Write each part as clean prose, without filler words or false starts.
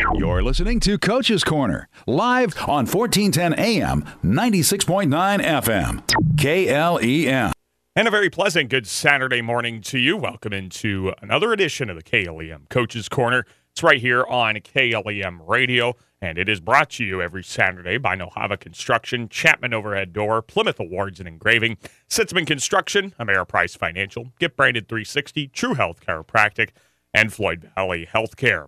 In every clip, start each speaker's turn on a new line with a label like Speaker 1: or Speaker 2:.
Speaker 1: You're listening to Coach's Corner, live on 1410 AM, 96.9 FM, KLEM.
Speaker 2: And a very pleasant good Saturday morning to you. Welcome into another edition of the KLEM Coach's Corner. It's right here on KLEM Radio, and it is brought to you every Saturday by Nohava Construction, Chapman Overhead Door, Plymouth Awards and Engraving, Sitzman Construction, Ameriprise Financial, Get Branded 360, True Health Chiropractic, and Floyd Valley Healthcare.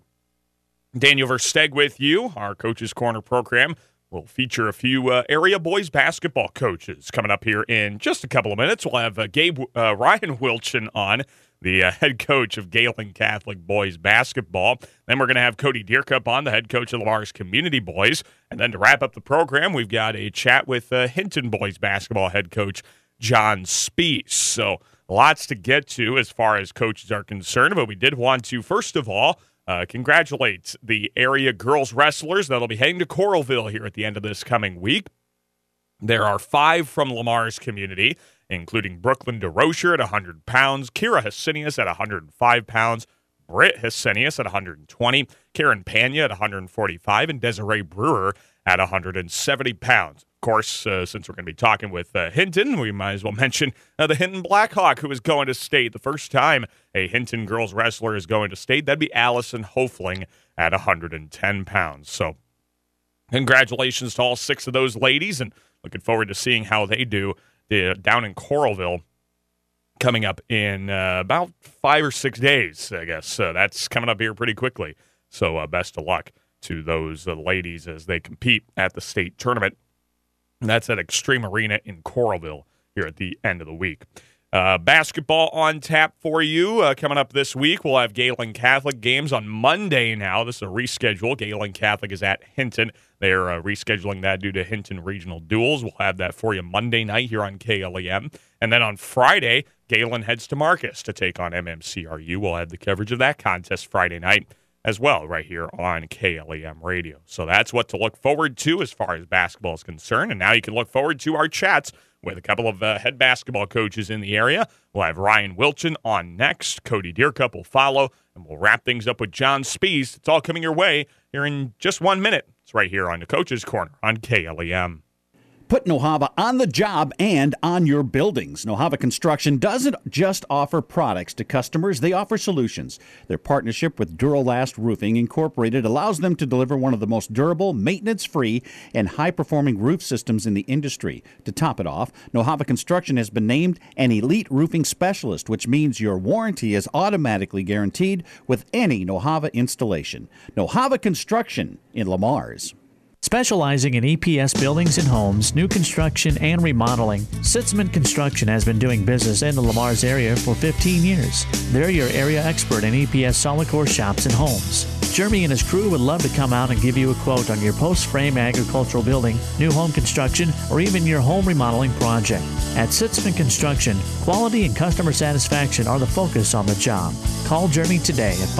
Speaker 2: Daniel Versteg with you. Our Coach's Corner program will feature a few area boys basketball coaches coming up here in just a couple of minutes. We'll have Ryan Wilchin on, the head coach of Galen Catholic boys basketball. Then we're going to have Cody Deercup on, the head coach of Lamar's Community Boys. And then to wrap up the program, we've got a chat with Hinton boys basketball head coach John Spees. So lots to get to as far as coaches are concerned, but we did want to, first of all, congratulate the area girls wrestlers that'll be heading to Coralville here at the end of this coming week. There are 5 from Lamar's community, including Brooklyn DeRocher at 100 pounds, Kira Hesinius at 105 pounds, Britt Hesinius at 120, Karen Pena at 145, and Desiree Brewer at 170 pounds. Of course, since we're going to be talking with Hinton, we might as well mention the Hinton Blackhawk, who is going to state. The first time a Hinton girls wrestler is going to state, that'd be Allison Hofling at 110 pounds. So congratulations to all 6 of those ladies, and looking forward to seeing how they do down in Coralville coming up in about 5 or 6 days, I guess. So that's coming up here pretty quickly. So best of luck to those ladies as they compete at the state tournament. And that's at Extreme Arena in Coralville here at the end of the week. Basketball on tap for you coming up this week. We'll have Galen Catholic games on Monday now. This is a reschedule. Galen Catholic is at Hinton. They're rescheduling that due to Hinton regional duels. We'll have that for you Monday night here on KLEM. And then on Friday, Galen heads to Marcus to take on MMCRU. We'll have the coverage of that contest Friday night as well right here on KLEM Radio. So that's what to look forward to as far as basketball is concerned. And now you can look forward to our chats with a couple of head basketball coaches in the area. We'll have Ryan Wilchin on next. Cody Deercup will follow. And we'll wrap things up with John Spees. It's all coming your way here in just 1 minute. It's right here on the Coach's Corner on KLEM.
Speaker 3: Put Nohava on the job and on your buildings. Nohava Construction doesn't just offer products to customers, they offer solutions. Their partnership with Duralast Roofing Incorporated allows them to deliver one of the most durable, maintenance-free, and high-performing roof systems in the industry. To top it off, Nohava Construction has been named an elite roofing specialist, which means your warranty is automatically guaranteed with any Nohava installation. Nohava Construction in Lamar's.
Speaker 4: Specializing in EPS buildings and homes, new construction, and remodeling, Sitzman Construction has been doing business in the Lamar's area for 15 years. They're your area expert in EPS solid core shops and homes. Jeremy and his crew would love to come out and give you a quote on your post-frame agricultural building, new home construction, or even your home remodeling project. At Sitzman Construction, quality and customer satisfaction are the focus on the job. Call Jeremy today at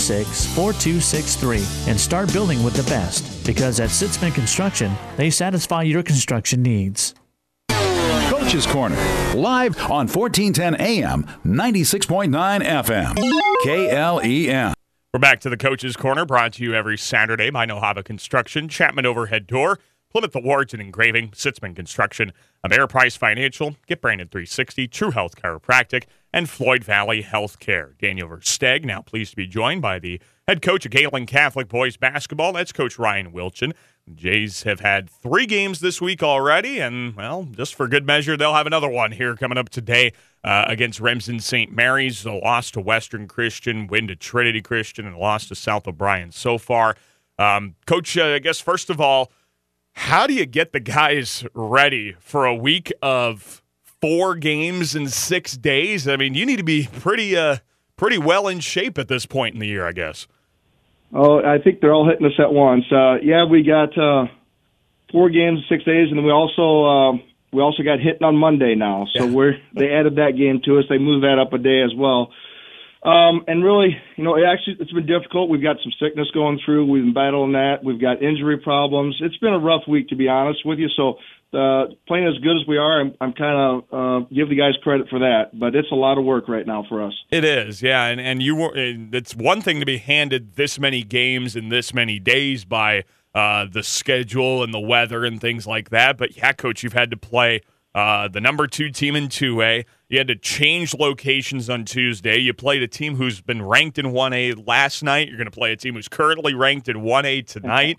Speaker 4: 546-4263 and start building with the best, because at Sitzman Construction, they satisfy your construction needs.
Speaker 1: Coach's Corner, live on 1410 AM, 96.9 FM, KLEM.
Speaker 2: We're back to the Coach's Corner, brought to you every Saturday by Nohava Construction, Chapman Overhead Door, Plymouth Awards and Engraving, Sitzman Construction, Ameriprise Financial, Get Branded 360, True Health Chiropractic, and Floyd Valley Healthcare. Daniel Versteg, now pleased to be joined by the head coach of Galen Catholic boys basketball. That's Coach Ryan Wilchin. The Jays have had 3 games this week already, and, well, just for good measure, they'll have another one here coming up today against Remsen St. Mary's. A loss to Western Christian, win to Trinity Christian, and a loss to South O'Brien so far. Coach, I guess, first of all, how do you get the guys ready for a week of 4 games in 6 days? I mean, you need to be pretty well in shape at this point in the year, I guess.
Speaker 5: Oh, I think they're all hitting us at once. We got 4 games in 6 days, and then we also got Hinton on Monday now. So they added that game to us. They moved that up a day as well. And really, it's been difficult. We've got some sickness going through. We've been battling that. We've got injury problems. It's been a rough week, to be honest with you. So playing as good as we are, I'm kind of give the guys credit for that. But it's a lot of work right now for us.
Speaker 2: It is, yeah. And it's one thing to be handed this many games in this many days by the schedule and the weather and things like that. But, yeah, Coach, you've had to play the number 2 team in 2A. You had to change locations on Tuesday. You played a team who's been ranked in 1A last night. You're going to play a team who's currently ranked in 1A tonight.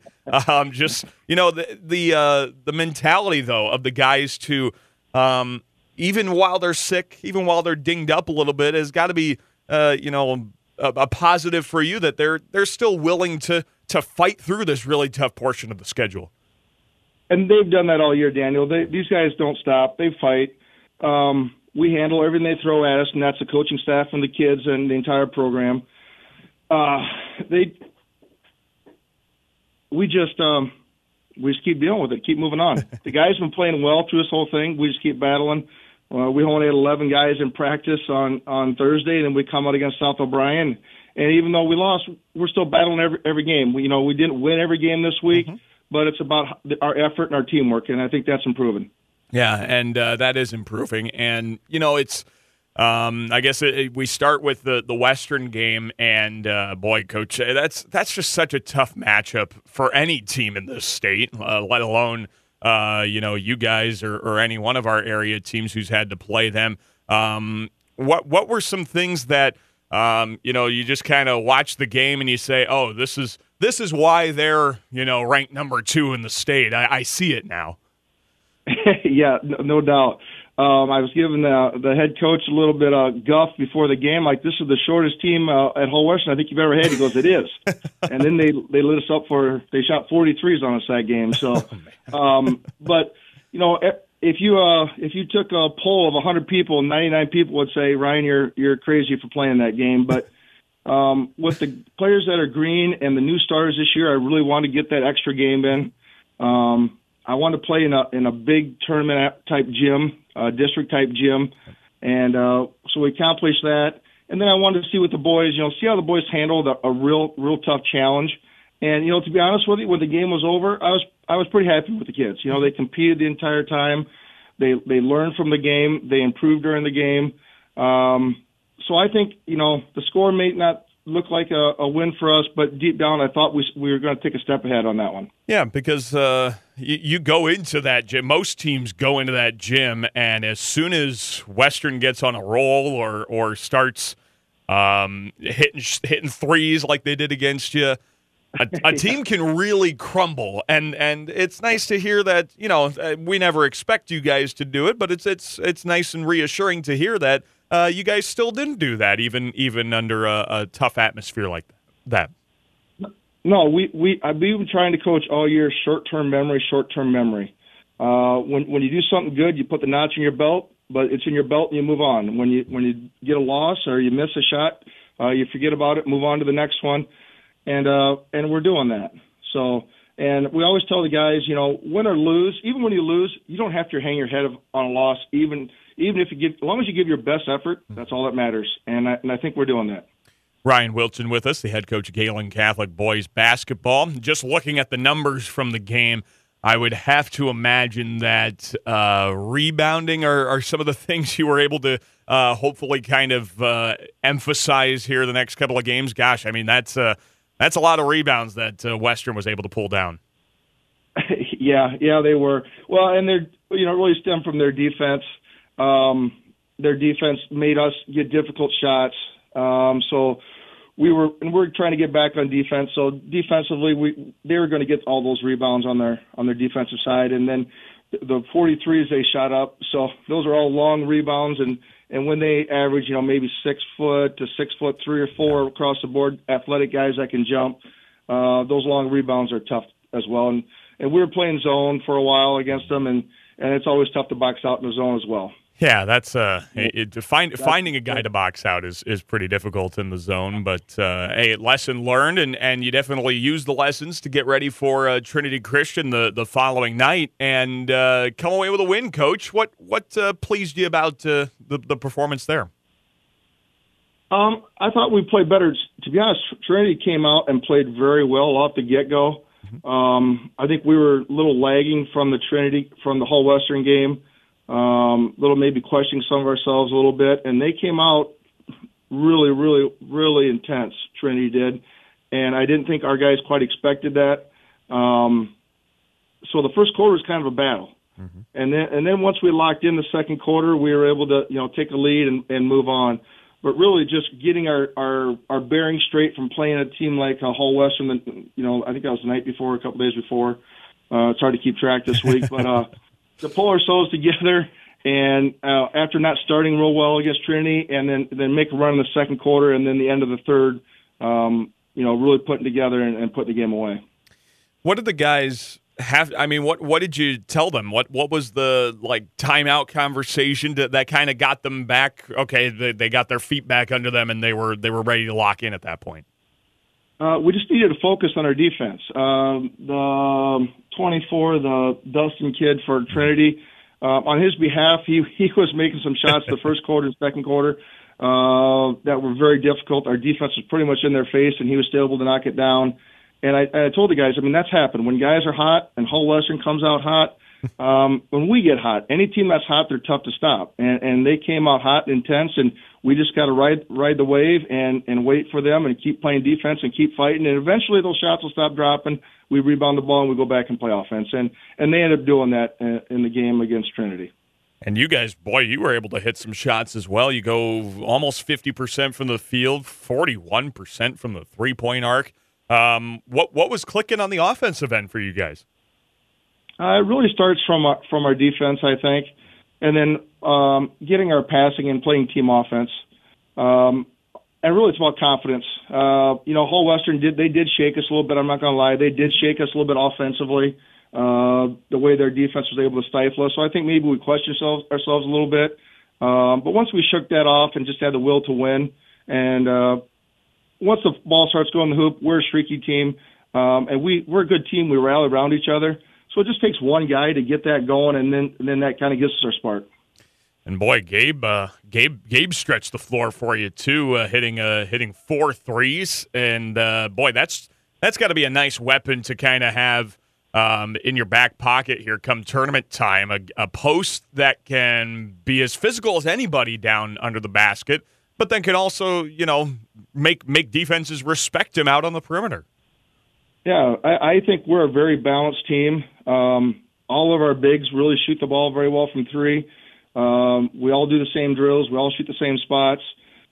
Speaker 2: The mentality, though, of the guys to even while they're sick, even while they're dinged up a little bit, has got to be a positive for you that they're still willing to fight through this really tough portion of the schedule.
Speaker 5: And they've done that all year, Daniel. These guys don't stop. They fight. We handle everything they throw at us, and that's the coaching staff and the kids and the entire program. We just keep dealing with it, keep moving on. The guys have been playing well through this whole thing. We just keep battling. We only had 11 guys in practice on Thursday, and then we come out against South O'Brien. And even though we lost, we're still battling every game. We didn't win every game this week, but it's about our effort and our teamwork, and I think that's improving.
Speaker 2: Yeah, and that is improving. And, it's I guess we start with the Western game, and, boy, Coach, that's just such a tough matchup for any team in this state, let alone, you guys or any one of our area teams who's had to play them. What were some things that, you just kind of watch the game and you say, oh, this is why they're, ranked number 2 in the state. I see it now.
Speaker 5: Yeah, no doubt. I was giving the head coach a little bit of guff before the game, like, this is the shortest team at Hull Western I think you've ever had. He goes, it is. And then they lit us up they shot 43s on us that game. So, but, if you took a poll of 100 people, 99 people would say, Ryan, you're crazy for playing that game. But with the players that are green and the new starters this year, I really want to get that extra game in. I want to play in a big tournament type gym, district type gym, and so we accomplished that. And then I wanted to see what the boys, see how the boys handled a real tough challenge. And to be honest with you, when the game was over, I was pretty happy with the kids. They competed the entire time. They learned from the game. They improved during the game. So I think the score may not look like a win for us, but deep down I thought we were going to take a step ahead on that one.
Speaker 2: Yeah, because you go into that gym. Most teams go into that gym, and as soon as Western gets on a roll or starts hitting threes like they did against you, a team can really crumble. And it's nice to hear that we never expect you guys to do it, but it's nice and reassuring to hear that you guys still didn't do that, even under a tough atmosphere like that.
Speaker 5: No, we've been trying to coach all year short-term memory. When you do something good, you put the notch in your belt, but it's in your belt and you move on. When you get a loss or you miss a shot, you forget about it, move on to the next one, and we're doing that. So, and we always tell the guys, win or lose, even when you lose, you don't have to hang your head on a loss. Even if as long as you give your best effort, that's all that matters. And I think we're doing that.
Speaker 2: Ryan Wilson with us, the head coach of Galen Catholic boys basketball. Just looking at the numbers from the game, I would have to imagine that rebounding are some of the things you were able to hopefully kind of emphasize here the next couple of games. Gosh, I mean, that's a lot of rebounds that Western was able to pull down.
Speaker 5: Yeah, they were. Well, and they're really stemmed from their defense. Their defense made us get difficult shots. So we're trying to get back on defense. So defensively, they were going to get all those rebounds on their defensive side, and then the 43s they shot up. So those are all long rebounds, and when they average, maybe 6 foot to 6'3" or 4" across the board, athletic guys that can jump, those long rebounds are tough as well. And we were playing zone for a while against them, and it's always tough to box out in the zone as well.
Speaker 2: Yeah, that's finding a guy to box out is pretty difficult in the zone. But hey, lesson learned, and you definitely use the lessons to get ready for Trinity Christian the following night and come away with a win. Coach, what pleased you about the performance there?
Speaker 5: I thought we played better. To be honest, Trinity came out and played very well off the get-go. I think we were a little lagging from the whole Western game, little maybe questioning some of ourselves a little bit, and they came out really, really, really intense, Trinity did, and I didn't think our guys quite expected that. So the first quarter was kind of a battle. And then once we locked in the second quarter, we were able to, take a lead and move on. But really just getting our bearings straight from playing a team like Hull Western, I think that was the night before, a couple days before. It's hard to keep track this week. But to pull ourselves together and after not starting real well against Trinity and then make a run in the second quarter and then the end of the third, really putting together and putting the game away.
Speaker 2: What did the guys have? I mean, what did you tell them? What was the timeout conversation that kind of got them back? Okay, they got their feet back under them and they were ready to lock in at that point.
Speaker 5: We just needed to focus on our defense. The 24, the Dustin kid for Trinity, on his behalf, he was making some shots the first quarter and second quarter that were very difficult. Our defense was pretty much in their face, and he was still able to knock it down. And I told the guys, that's happened. When guys are hot and Hull Western comes out hot, when we get hot, any team that's hot, they're tough to stop. And they came out hot and intense, and we just got to ride the wave and wait for them and keep playing defense and keep fighting. And eventually those shots will stop dropping. We rebound the ball and we go back and play offense. And they ended up doing that in the game against Trinity. And
Speaker 2: you guys, boy, you were able to hit some shots as well. You go almost 50% from the field, 41% from the three-point arc. What was clicking on the offensive end for you guys?
Speaker 5: It really starts from our defense, I think, and then getting our passing and playing team offense. And really, it's about confidence. Hull Western did shake us a little bit. I'm not going to lie, they did shake us a little bit offensively. The way their defense was able to stifle us. So I think maybe we questioned ourselves a little bit. But once we shook that off and just had the will to win, and once the ball starts going in the hoop, we're a streaky team, and we're a good team. We rally around each other. So it just takes one guy to get that going, and then that kind of gives us our spark.
Speaker 2: And boy, Gabe stretched the floor for you too, hitting 4 threes, and boy, that's got to be a nice weapon to kind of have in your back pocket here come tournament time. A post that can be as physical as anybody down under the basket, but then can also make defenses respect him out on the perimeter.
Speaker 5: Yeah, I think we're a very balanced team. All of our bigs really shoot the ball very well from three. We all do the same drills. We all shoot the same spots.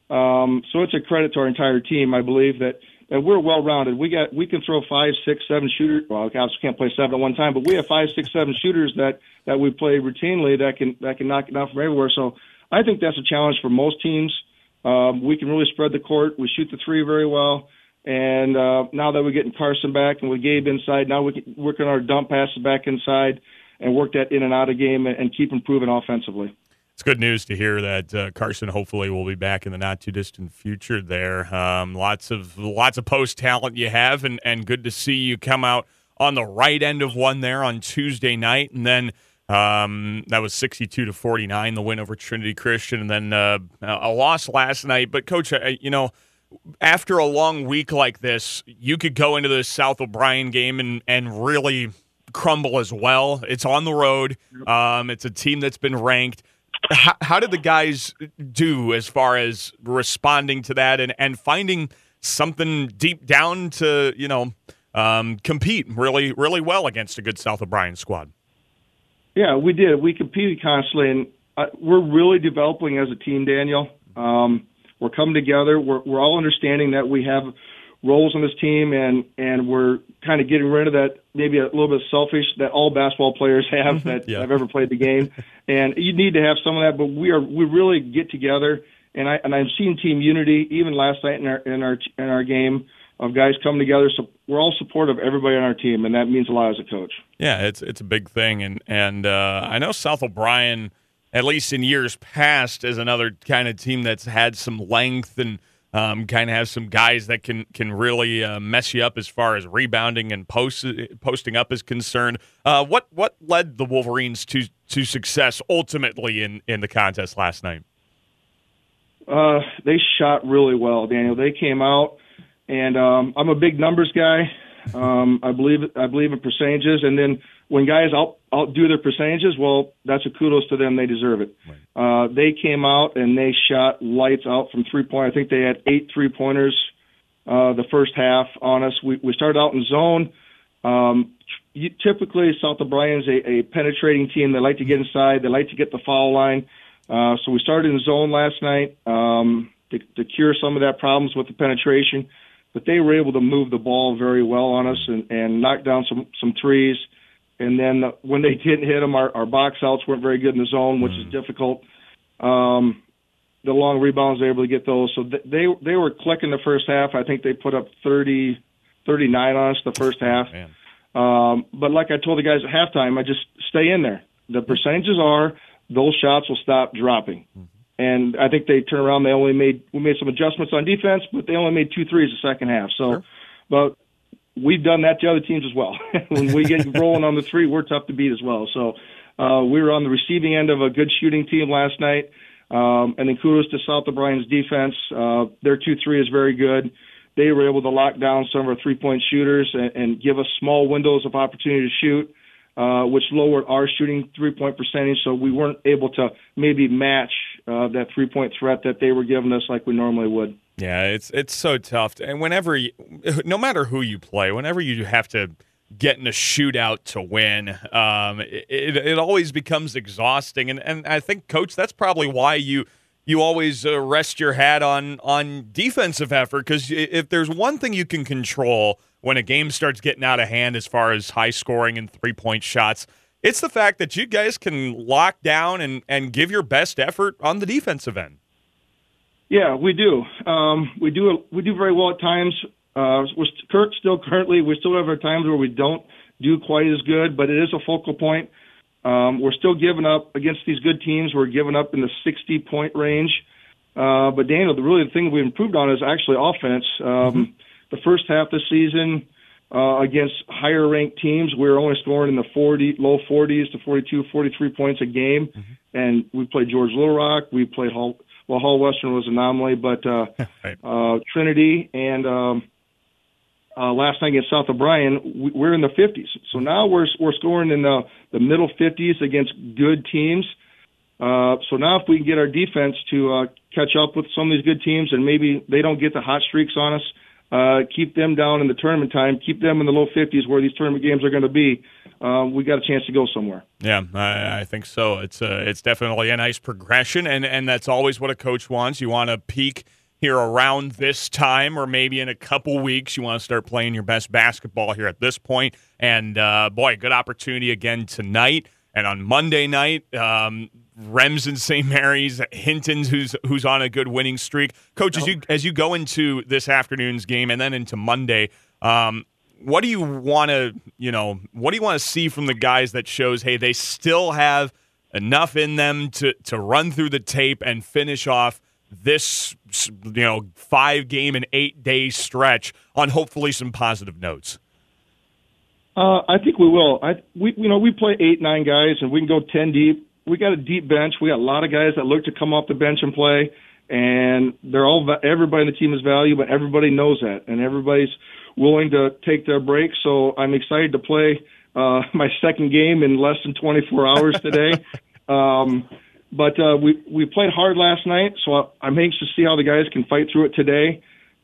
Speaker 5: So it's a credit to our entire team, I believe, that we're well-rounded. We can throw 5, 6, 7 shooters. Well, I can't play 7 at one time, but we have 5, 6, 7 shooters that we play routinely that can knock it down from everywhere. So I think that's a challenge for most teams. We can really spread the court. We shoot the three very well. And now that we're getting Carson back and with Gabe inside, now we can work on our dump passes back inside and work that in and out of game and keep improving offensively.
Speaker 2: It's good news to hear that Carson hopefully will be back in the not too distant future there. Lots of post talent you have, and good to see you come out on the right end of one there on Tuesday night, and then that was 62-49, the win over Trinity Christian, and then a loss last night. But Coach, after a long week like this, you could go into the South O'Brien game and really crumble as well. It's on the road. It's a team that's been ranked. How did the guys do as far as responding to that and finding something deep down to, compete really, really well against a good South O'Brien squad?
Speaker 5: Yeah, we did. We competed constantly, and we're really developing as a team, Daniel. We're coming together. We're all understanding that we have roles on this team, and we're kind of getting rid of that maybe a little bit selfish that all basketball players have that have ever played the game. And you need to have some of that, but we really get together, and I'm seeing team unity even last night in our game of guys coming together. So we're all supportive of everybody on our team, and that means a lot as a coach.
Speaker 2: Yeah, it's a big thing, and I know South O'Brien, at least in years past, is another kind of team that's had some length and kind of has some guys that can really mess you up as far as rebounding and posting up is concerned. What led the Wolverines to success ultimately in the contest last night?
Speaker 5: they shot really well, Daniel. They came out, and I'm a big numbers guy. I believe in percentages, and then when guys outdo their percentages, well, that's a kudos to them. They deserve it. Right. They came out and they shot lights out from 3-point. I think they had 8 3-pointers the first half on us. We started out in zone. Typically, South O'Brien's a penetrating team. They like to get inside. They like to get the foul line. So we started in zone last night to cure some of that problems with the penetration. But they were able to move the ball very well on us and knock down some threes. And then when they didn't hit them, our box outs weren't very good in the zone, which is difficult. The long rebounds, they were able to get those. So they were clicking the first half. I think they put up 39 on us the first half. But like I told the guys at halftime, I just stay in there. The percentages are those shots will stop dropping. And I think they turned around. We made some adjustments on defense, but they only made 2 threes the second half. So, But we've done that to other teams as well. When we get rolling on the 3, we're tough to beat as well. So we were on the receiving end of a good shooting team last night. And then kudos to South O'Brien's defense. Their 2-3 is very good. They were able to lock down some of our 3-point shooters and give us small windows of opportunity to shoot, which lowered our shooting 3-point percentage. So we weren't able to maybe match that 3-point threat that they were giving us like we normally would.
Speaker 2: Yeah, it's so tough. And no matter who you play, whenever you have to get in a shootout to win, it always becomes exhausting. And I think, Coach, that's probably why you always rest your hat on defensive effort, because if there's one thing you can control when a game starts getting out of hand as far as high scoring and 3-point shots, it's the fact that you guys can lock down and give your best effort on the defensive end.
Speaker 5: Yeah, we do. We do very well at times. We still have our times where we don't do quite as good, but it is a focal point. We're still giving up against these good teams. We're giving up in the 60-point range. But Daniel, the thing we've improved on is actually offense. The first half of the season against higher-ranked teams, we were only scoring in the low 40s to 42, 43 points a game. And we played George Little Rock. We played Hall Western was an anomaly, but Trinity and last night against South O'Brien, we're in the 50s. So now we're scoring in the middle 50s against good teams. So now if we can get our defense to catch up with some of these good teams and maybe they don't get the hot streaks on us, keep them down in the tournament time, keep them in the low 50s where these tournament games are going to be, we got a chance to go somewhere.
Speaker 2: Yeah, I think so. It's definitely a nice progression, and that's always what a coach wants. You want to peak here around this time, or maybe in a couple weeks you want to start playing your best basketball here at this point. And, good opportunity again tonight. And on Monday night, Remsen St. Mary's, Hinton's, who's on a good winning streak. Coach, as you go into this afternoon's game and then into Monday, what do you want to see from the guys that shows, hey, they still have enough in them to run through the tape and finish off this 5-game and 8-day stretch on hopefully some positive notes?
Speaker 5: I think we will. We play 8-9 guys, and we can go 10 deep. We got a deep bench. We got a lot of guys that look to come off the bench and play, and everybody in the team is valuable, but everybody knows that, and everybody's willing to take their break. So I'm excited to play my second game in less than 24 hours today. But we played hard last night, so I'm anxious to see how the guys can fight through it today.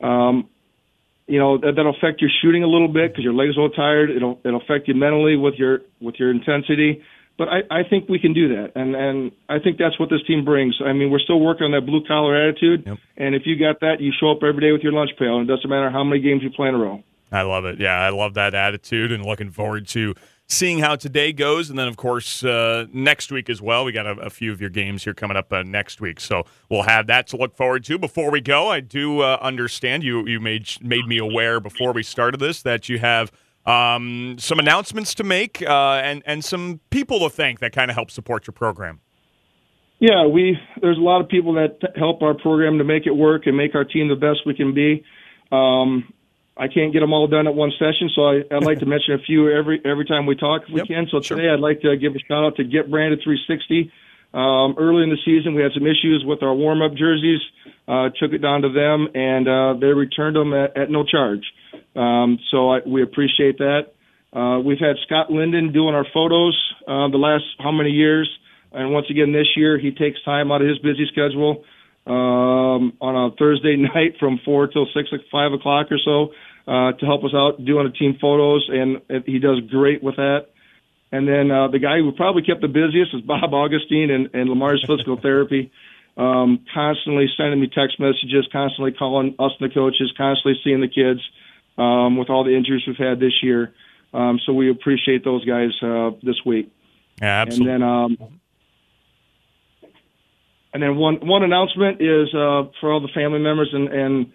Speaker 5: That'll affect your shooting a little bit because your legs are a little tired. It'll affect you mentally with your intensity. But I think we can do that, and I think that's what this team brings. I mean, we're still working on that blue-collar attitude, yep. And if you got that, you show up every day with your lunch pail, and it doesn't matter how many games you play in a row.
Speaker 2: I love it. Yeah, I love that attitude, and looking forward to seeing how today goes. And then, of course, next week as well. We got a few of your games here coming up next week, so we'll have that to look forward to. Before we go, I do understand you made me aware before we started this that you have some announcements to make and some people to thank that kind of help support your program.
Speaker 5: Yeah, there's a lot of people that help our program to make it work and make our team the best we can be. I can't get them all done at one session, so I'd like to mention a few every time we talk if we can. So today I'd like to give a shout-out to Get Branded 360. Early in the season, we had some issues with our warm-up jerseys. Took it down to them, and they returned them at no charge. We appreciate that. We've had Scott Linden doing our photos the last how many years, and once again this year he takes time out of his busy schedule on a Thursday night from 4 till 6, 5 o'clock or so to help us out doing the team photos, and he does great with that. And then the guy who probably kept the busiest is Bob Augustine and Lamar's physical therapy, constantly sending me text messages, constantly calling us and the coaches, constantly seeing the kids with all the injuries we've had this year. So we appreciate those guys this week.
Speaker 2: Yeah, absolutely.
Speaker 5: And then one announcement is for all the family members, and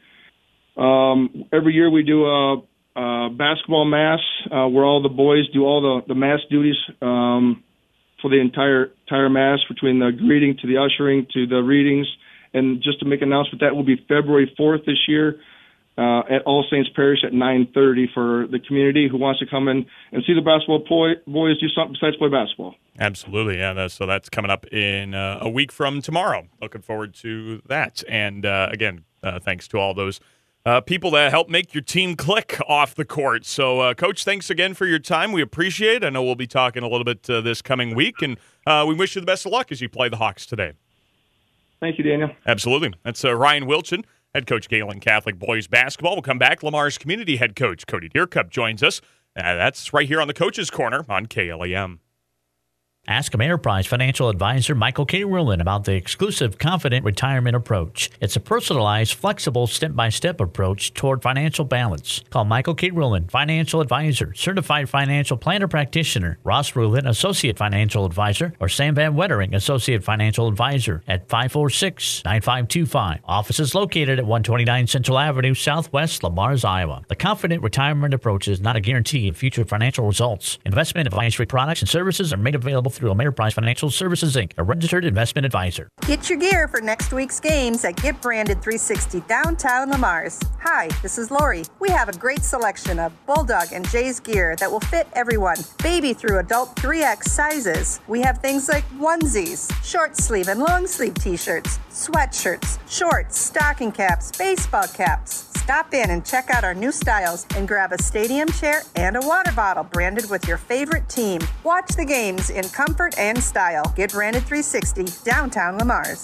Speaker 5: every year we do a basketball mass where all the boys do all the mass duties for the entire mass, between the greeting to the ushering to the readings. And just to make an announcement, that will be February 4th this year at All Saints Parish at 9:30 for the community who wants to come in and see the basketball boys do something besides play basketball.
Speaker 2: Absolutely, yeah. So that's coming up in a week from tomorrow. Looking forward to that. And again, thanks to all those people that help make your team click off the court. So, Coach, thanks again for your time. We appreciate it. I know we'll be talking a little bit this coming week, and we wish you the best of luck as you play the Hawks today.
Speaker 5: Thank you, Daniel.
Speaker 2: Absolutely. That's Ryan Wilchin, head coach, Galen Catholic boys basketball. We'll come back. Lamar's community head coach, Cody Deercup, joins us. That's right here on the Coach's Corner on KLEM.
Speaker 4: Ask Ameriprise financial advisor Michael K. Rulin about the exclusive Confident Retirement Approach. It's a personalized, flexible, step-by-step approach toward financial balance. Call Michael K. Rulin, financial advisor, certified financial planner practitioner, Ross Rulin, associate financial advisor, or Sam Van Wettering, associate financial advisor at 546-9525. Office is located at 129 Central Avenue, Southwest Lamars, Iowa. The Confident Retirement Approach is not a guarantee of future financial results. Investment advisory products and services are made available through Ameriprise Financial Services, Inc., a registered investment advisor.
Speaker 6: Get your gear for next week's games at Get Branded 360 downtown Lamars. Hi, this is Lori. We have a great selection of Bulldog and Jay's gear that will fit everyone, baby through adult 3X sizes. We have things like onesies, short sleeve and long sleeve t-shirts, sweatshirts, shorts, stocking caps, baseball caps. Stop in and check out our new styles and grab a stadium chair and a water bottle branded with your favorite team. Watch the games in comfort and style. Get Branded 360 downtown Lamars.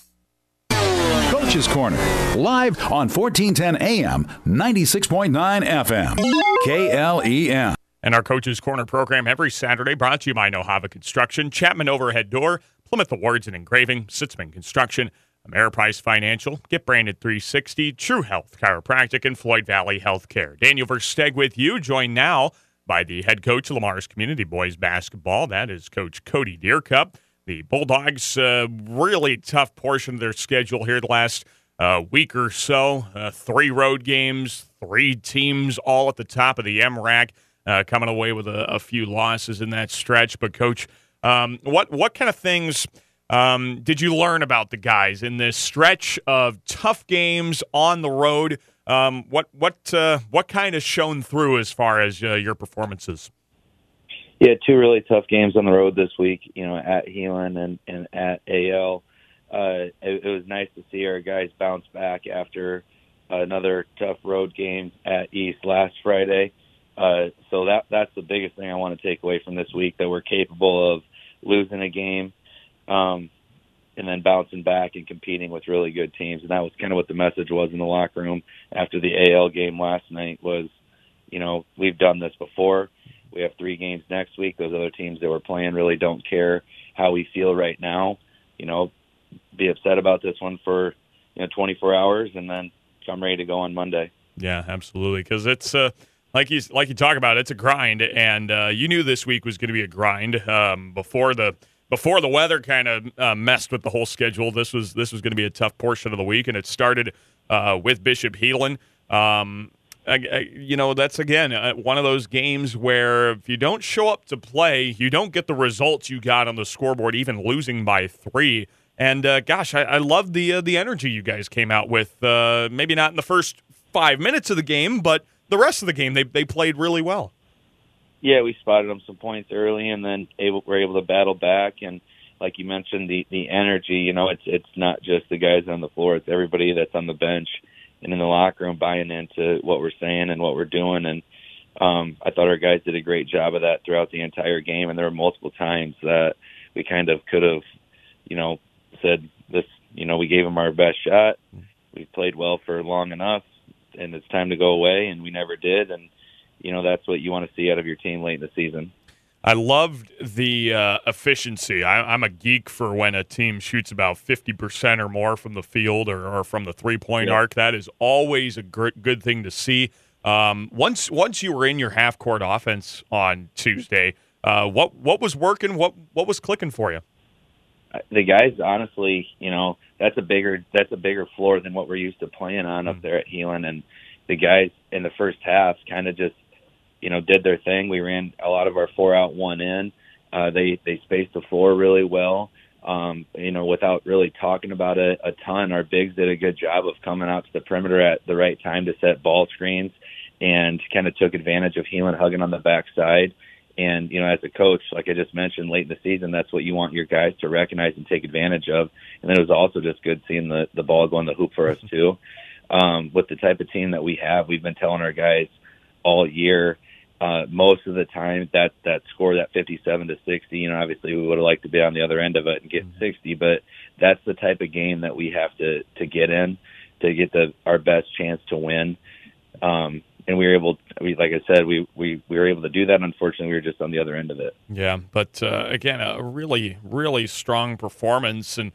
Speaker 1: Coach's Corner, live on 1410 AM, 96.9 FM, KLEM.
Speaker 2: And our Coach's Corner program every Saturday brought to you by Nohava Construction, Chapman Overhead Door, Plymouth Awards and Engraving, Sitzman Construction, Ameriprise Financial, Get Branded 360, True Health Chiropractic, and Floyd Valley Healthcare. Daniel Versteg with you, joined now by the head coach of Lamar's Community Boys Basketball. That is Coach Cody Deercup. The Bulldogs, really tough portion of their schedule here the last week or so. 3 road games, 3 teams all at the top of the MRAC, coming away with a few losses in that stretch. But, Coach, what kind of things did you learn about the guys in this stretch of tough games on the road? What kind of shone through as far as your performances?
Speaker 7: Yeah, 2 really tough games on the road this week, at Heelan and at AL. It was nice to see our guys bounce back after another tough road game at East last Friday. So that's the biggest thing I want to take away from this week, that we're capable of losing a game and then bouncing back and competing with really good teams. And that was kind of what the message was in the locker room after the AL game last night was, we've done this before. We have 3 games next week. Those other teams that we're playing really don't care how we feel right now. Be upset about this one for 24 hours and then come ready to go on Monday.
Speaker 2: Yeah, absolutely. Because it's like you talk about, it's a grind, and you knew this week was going to be a grind before the weather kind of messed with the whole schedule. This was going to be a tough portion of the week, and it started with Bishop Heelan. That's, again, one of those games where if you don't show up to play, you don't get the results you got on the scoreboard, even losing by 3. And, I love the energy you guys came out with. Maybe not in the first 5 minutes of the game, but the rest of the game they played really well.
Speaker 7: Yeah, we spotted them some points early and then were able to battle back. And like you mentioned, the energy. You know, it's not just the guys on the floor; it's everybody that's on the bench and in the locker room buying into what we're saying and what we're doing. And I thought our guys did a great job of that throughout the entire game. And there were multiple times that we kind of could have, you know, said this. You know, we gave them our best shot. We played well for long enough, and it's time to go away, and we never did. And you know, that's what you want to see out of your team late in the season.
Speaker 2: I loved the efficiency. I'm a geek for when a team shoots about 50% or more from the field or from the three-point arc. That is always a good thing to see. Once you were in your half-court offense on Tuesday, what was working? What was clicking for you?
Speaker 7: The guys, honestly, you know, that's a bigger floor than what we're used to playing on up there at Heelan. And the guys in the first half kind of just, you know, did their thing. We ran a lot of our 4-out, 1-in. They spaced the floor really well. You know, without really talking about it a ton, our bigs did a good job of coming out to the perimeter at the right time to set ball screens and kind of took advantage of Heelan hugging on the backside. And, you know, as a coach, like I just mentioned, late in the season, that's what you want your guys to recognize and take advantage of. And then it was also just good seeing the ball go in the hoop for us, too. With the type of team that we have, we've been telling our guys all year, most of the time that score, that 57-60, you know, obviously we would have liked to be on the other end of it and get 60, but that's the type of game that we have to get in to get our best chance to win. And we were able, like I said, we were able to do that. Unfortunately, we were just on the other end of it.
Speaker 2: Yeah, but again, a really, really strong performance, and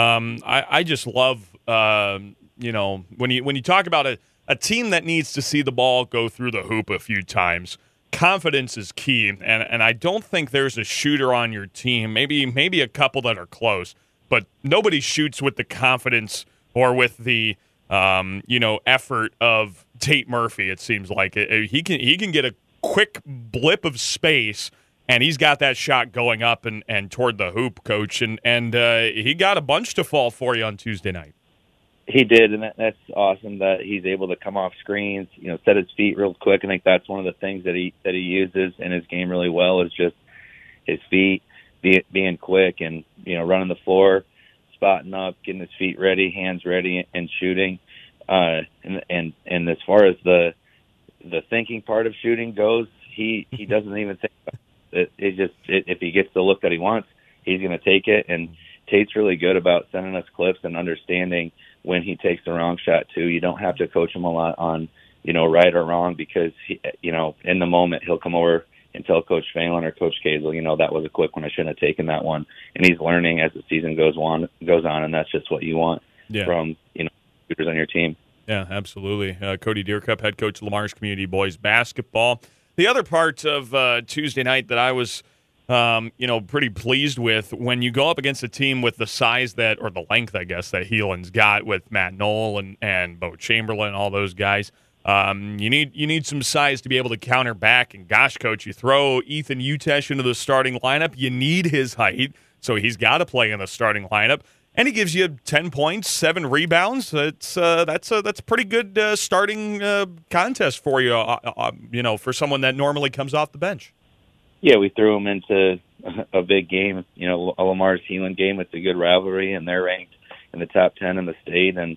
Speaker 2: I just love, you know, when you talk about a team that needs to see the ball go through the hoop a few times. Confidence is key, and I don't think there's a shooter on your team. Maybe a couple that are close, but nobody shoots with the confidence or with the effort of Tate Murphy. It seems like he can get a quick blip of space, and he's got that shot going up and toward the hoop, Coach. And he got a bunch to fall for you on Tuesday night.
Speaker 7: He did, and that's awesome that he's able to come off screens, you know, set his feet real quick. I think that's one of the things that he uses in his game really well is just his feet, being quick and, you know, running the floor, spotting up, getting his feet ready, hands ready, and shooting. And as far as the thinking part of shooting goes, he doesn't even think about it. If he gets the look that he wants, he's going to take it. And Tate's really good about sending us clips and understanding when he takes the wrong shot too. You don't have to coach him a lot on, you know, right or wrong, because he, you know, in the moment he'll come over and tell Coach Phelan or Coach Kazel, you know, that was a quick one, I shouldn't have taken that one. And he's learning as the season goes on, and that's just what you want from, you know, shooters on your team.
Speaker 2: Yeah, absolutely. Cody Deercup, head coach of Lamar's Community Boys Basketball. The other part of Tuesday night that I was pretty pleased with, when you go up against a team with the size that, or the length, I guess, that Heelan's got with Matt Knoll and Bo Chamberlain, all those guys. You need some size to be able to counter back. And gosh, Coach, you throw Ethan Utesh into the starting lineup, you need his height, so he's got to play in the starting lineup. And he gives you 10 points, 7 rebounds. That's a pretty good starting contest for you. For someone that normally comes off the bench.
Speaker 7: Yeah, we threw him into a big game. You know, a Lamar's Heelan game. It's a good rivalry, and they're ranked in the top 10 in the state. And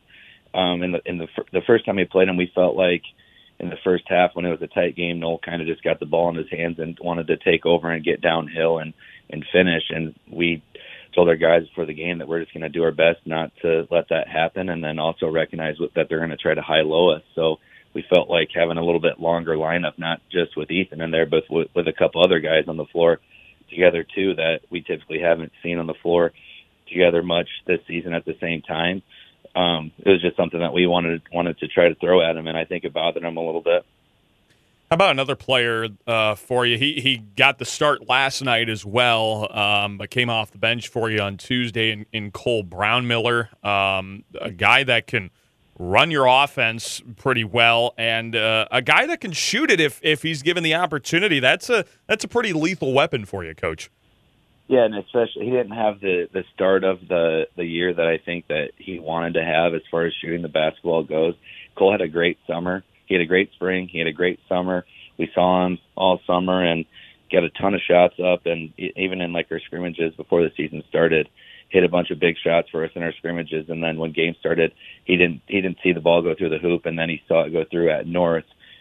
Speaker 7: in the first time we played him, we felt like in the first half when it was a tight game, Knoll kind of just got the ball in his hands and wanted to take over and get downhill and finish. And we told our guys before the game that we're just going to do our best not to let that happen, and then also recognize that they're going to try to high-low us. So we felt like having a little bit longer lineup, not just with Ethan in there, but with a couple other guys on the floor together too, that we typically haven't seen on the floor together much this season at the same time. It was just something that we wanted to try to throw at him, and I think it bothered him a little bit.
Speaker 2: How about another player for you? He got the start last night as well, but came off the bench for you on Tuesday in Cole Brownmiller, a guy that can run your offense pretty well, and a guy that can shoot it if he's given the opportunity. That's a pretty lethal weapon for you, Coach.
Speaker 7: Yeah, and especially he didn't have the start of the year that I think that he wanted to have as far as shooting the basketball goes. Cole had a great summer. He had a great spring. He had a great summer. We saw him all summer, and got a ton of shots up, and even in like our scrimmages before the season started, hit a bunch of big shots for us in our scrimmages. And then when games started, he didn't see the ball go through the hoop, and then he saw it go through at North,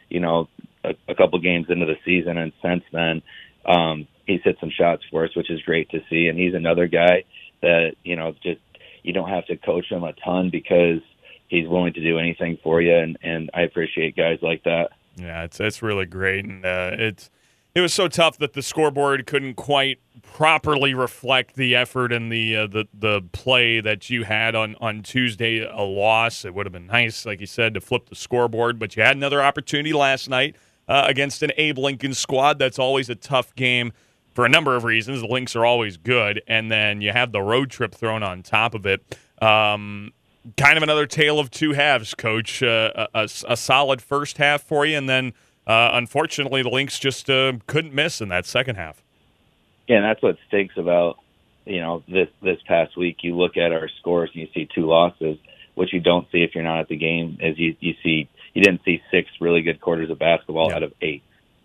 Speaker 7: a couple games into the season. And since then, he's hit some shots for us, which is great to see. And he's another guy that, just you don't have to coach him a ton because he's willing to do anything for you. And I appreciate guys like that.
Speaker 2: Yeah, it's really great. And it was so tough that the scoreboard couldn't quite properly reflect the effort and the play that you had on Tuesday, a loss. It would have been nice, like you said, to flip the scoreboard, but you had another opportunity last night against an Abe Lincoln squad. That's always a tough game for a number of reasons. The Lynx are always good, and then you have the road trip thrown on top of it. Kind of another tale of two halves, Coach. A solid first half for you, and then unfortunately the Lynx just couldn't miss in that second half.
Speaker 7: Yeah, and that's what stinks about, this past week. You look at our scores and you see 2 losses. What you don't see if you're not at the game is you didn't see 6 really good quarters of basketball out of 8.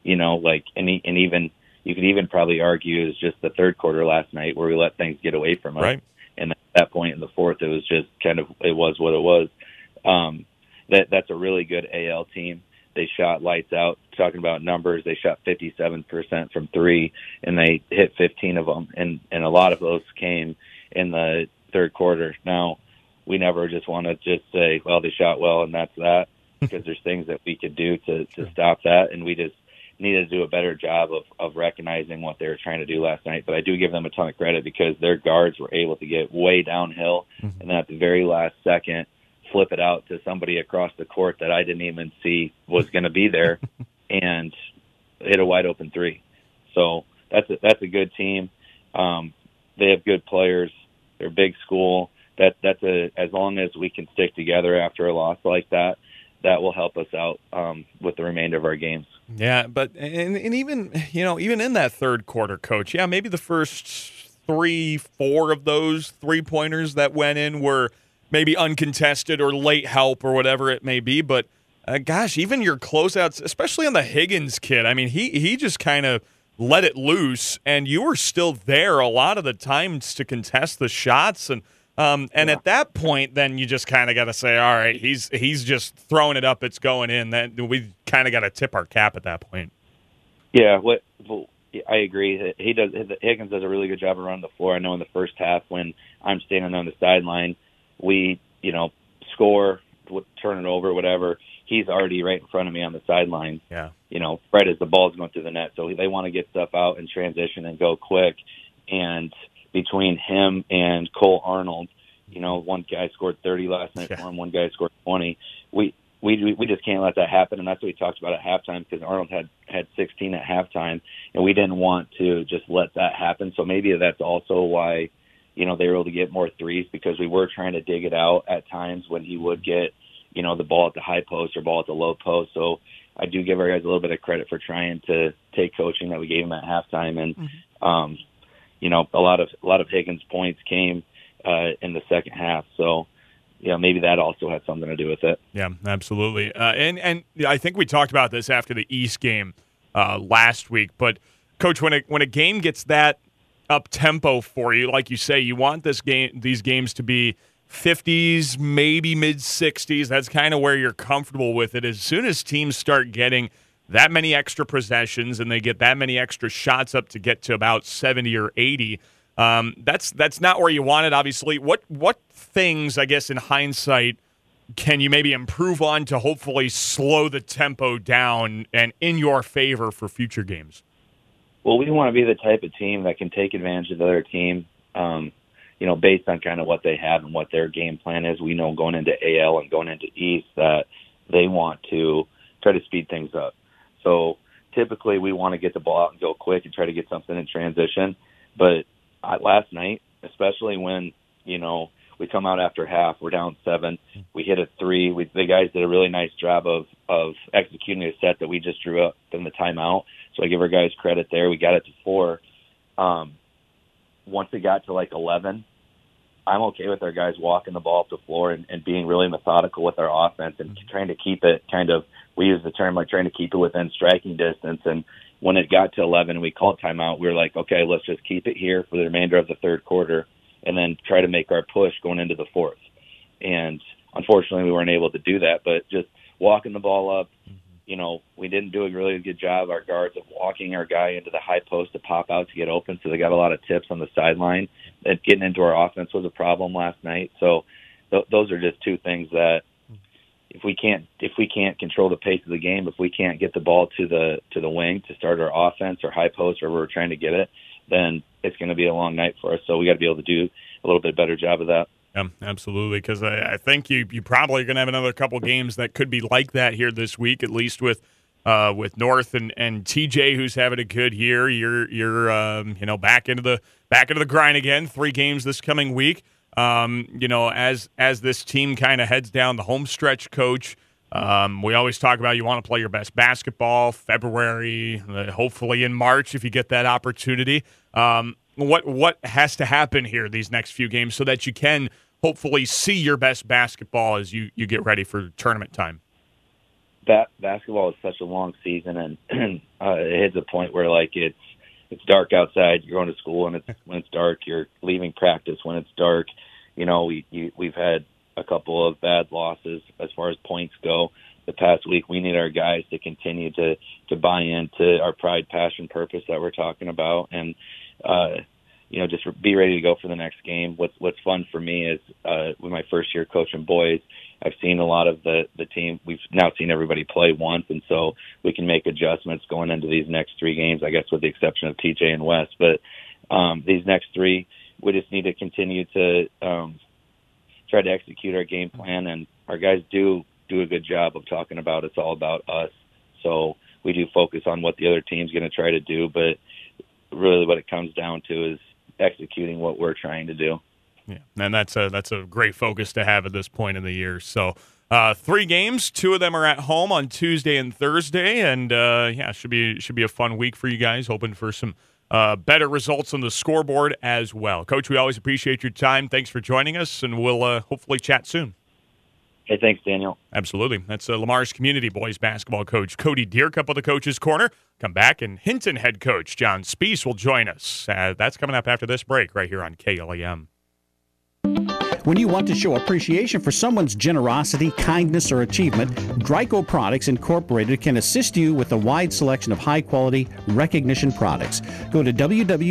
Speaker 7: And even you could even probably argue it was just the third quarter last night where we let things get away from us.
Speaker 2: Right.
Speaker 7: And at that point in the fourth, it was just it was what it was. That's a really good AL team. They shot lights out. Talking about numbers, they shot 57% from 3, and they hit 15 of them, and a lot of those came in the third quarter. Now, we never just want to just say, well, they shot well, and that's that, because there's things that we could do to stop that, and we just needed to do a better job of recognizing what they were trying to do last night. But I do give them a ton of credit because their guards were able to get way downhill, and then at the very last second, flip it out to somebody across the court that I didn't even see was going to be there and hit a wide open 3. So that's a good team. They have good players. They're a big school. As long as we can stick together after a loss like that, that will help us out with the remainder of our games.
Speaker 2: Yeah, but and even even in that third quarter, Coach, maybe the first 3-4 of those 3-pointers that went in were maybe uncontested or late help or whatever it may be. But, gosh, even your closeouts, especially on the Higgins kid, I mean, he just kind of let it loose, and you were still there a lot of the times to contest the shots. And at that point, then you just kind of got to say, all right, he's just throwing it up, it's going in. Then we kind of got to tip our cap at that point.
Speaker 7: Yeah, I agree. Higgins does a really good job around the floor. I know in the first half when I'm standing on the sideline, we, score, turn it over, whatever. He's already right in front of me on the sideline.
Speaker 2: Yeah.
Speaker 7: Right as the ball's going through the net. So they want to get stuff out and transition and go quick. And between him and Cole Arnold, one guy scored 30 last night for him, one guy scored 20. We just can't let that happen, and that's what we talked about at halftime because Arnold had 16 at halftime, and we didn't want to just let that happen. So maybe that's also why they were able to get more threes because we were trying to dig it out at times when he would get, the ball at the high post or ball at the low post. So I do give our guys a little bit of credit for trying to take coaching that we gave him at halftime. And, a lot of Higgins points came in the second half. So, maybe that also had something to do with it.
Speaker 2: Yeah, absolutely. And I think we talked about this after the East game last week. But, Coach, when a game gets that up-tempo for you, like you say, you want these games to be 50s, maybe mid-60s. That's kind of where you're comfortable with it. As soon as teams start getting that many extra possessions and they get that many extra shots up to get to about 70 or 80, that's not where you want it, obviously. What things, I guess, in hindsight, can you maybe improve on to hopefully slow the tempo down and in your favor for future games?
Speaker 7: Well, we want to be the type of team that can take advantage of the other team, based on kind of what they have and what their game plan is. We know going into AL and going into East that they want to try to speed things up. So typically we want to get the ball out and go quick and try to get something in transition. But last night, especially when, we come out after half, we're down 7, we hit a 3. The guys did a really nice job of executing a set that we just drew up in the timeout. So I give our guys credit there. We got it to 4. Once it got to 11, I'm okay with our guys walking the ball up the floor and being really methodical with our offense and trying to keep it we use the term trying to keep it within striking distance and when it got to 11 and we called timeout, we were like, okay, let's just keep it here for the remainder of the third quarter and then try to make our push going into the fourth. And unfortunately, we weren't able to do that, but just walking the ball up, we didn't do a really good job, our guards, of walking our guy into the high post to pop out to get open, so they got a lot of tips on the sideline. And getting into our offense was a problem last night. So those are just two things that if we can't control the pace of the game, if we can't get the ball to the wing to start our offense or high post or where we're trying to get it, then it's going to be a long night for us. So we got to be able to do a little bit better job of that.
Speaker 2: Yeah, absolutely, because I think you probably are going to have another couple games that could be like that here this week, at least with North and TJ, who's having a good year. You're back into the grind again. 3 games this coming week. As this team kind of heads down the home stretch, Coach, we always talk about you want to play your best basketball, February, hopefully in March if you get that opportunity. What has to happen here these next few games so that you can hopefully see your best basketball as you get ready for tournament time?
Speaker 7: Basketball is such a long season, and it hits a point where it's dark outside. You're going to school, and when it's dark, you're leaving practice when it's dark. We've had a couple of bad losses as far as points go the past week. We need our guys to continue to buy into our pride, passion, purpose that we're talking about, and just be ready to go for the next game. What's fun for me is with my first year coaching boys, I've seen a lot of the team. We've now seen everybody play once, and so we can make adjustments going into these next 3 games, I guess with the exception of TJ and Wes. But these next 3, we just need to continue to try to execute our game plan, and our guys do a good job of talking about it's all about us. So we do focus on what the other team's going to try to do, but really what it comes down to is executing what we're trying to do.
Speaker 2: Yeah, and that's a great focus to have at this point in the year. So 3 games, 2 of them are at home on Tuesday and Thursday, and should be a fun week for you guys. Hoping for some better results on the scoreboard as well. Coach, we always appreciate your time. Thanks for joining us, and we'll hopefully chat soon.
Speaker 7: Hey, thanks, Daniel.
Speaker 2: Absolutely. That's Lamar's Community boys basketball coach Cody Dierkup of the Coach's Corner. Come back, and Hinton head coach John Spees will join us. That's coming up after this break right here on KLEM.
Speaker 3: When you want to show appreciation for someone's generosity, kindness, or achievement, Dryco Products Incorporated can assist you with a wide selection of high-quality recognition products. Go to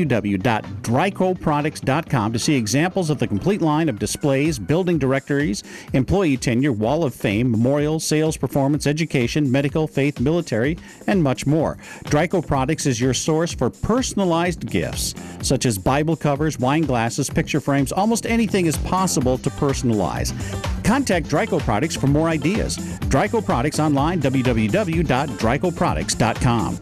Speaker 3: www.drycoproducts.com to see examples of the complete line of displays, building directories, employee tenure, wall of fame, memorials, sales, performance, education, medical, faith, military, and much more. Dryco Products is your source for personalized gifts, such as Bible covers, wine glasses, picture frames. Almost anything is possible to personalize. Contact Dryco Products for more ideas. Dryco Products online, www.drycoproducts.com.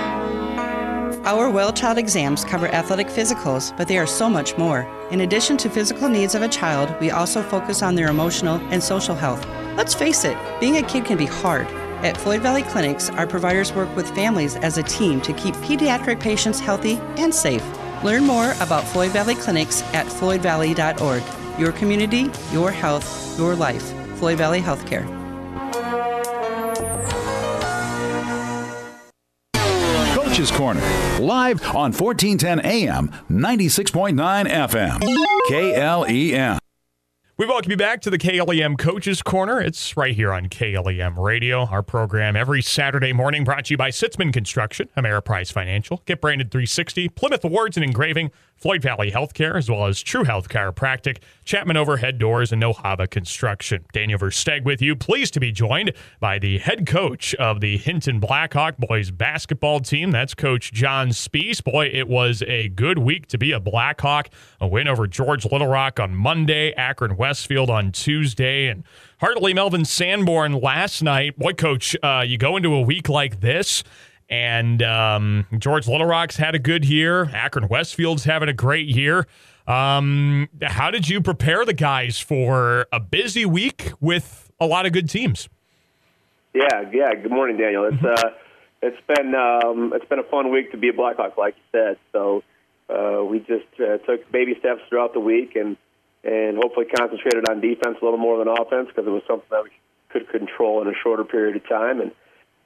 Speaker 8: Our Well Child exams cover athletic physicals, but they are so much more. In addition to physical needs of a child, we also focus on their emotional and social health. Let's face it, being a kid can be hard. At Floyd Valley Clinics, our providers work with families as a team to keep pediatric patients healthy and safe. Learn more about Floyd Valley Clinics at floydvalley.org. Your community, your health, your life. Floyd Valley Healthcare.
Speaker 1: Coach's Corner, live on 1410 AM, 96.9 FM, KLEM.
Speaker 2: We welcome you back to the KLEM Coach's Corner. It's right here on KLEM Radio. Our program every Saturday morning brought to you by Sitzman Construction, Ameriprise Financial, Get Branded 360, Plymouth Awards and Engraving, Floyd Valley Healthcare, as well as True Health Chiropractic, Chapman Overhead Doors, and Nohava Construction. Daniel Versteg with you. Pleased to be joined by the head coach of the Hinton Blackhawk boys basketball team. That's Coach John Spees. Boy, it was a good week to be a Blackhawk. A win over George Little Rock on Monday, Akron Westfield on Tuesday, and Hartley Melvin Sanborn last night. Boy, Coach, you go into a week like this, and George Little Rock's had a good year. Akron Westfield's having a great year. How did you prepare the guys for a busy week with a lot of good teams?
Speaker 9: Yeah. Good morning, Daniel. It's been a fun week to be a Blackhawk, like you said. So we just took baby steps throughout the week and hopefully concentrated on defense a little more than offense because it was something that we could control in a shorter period of time. And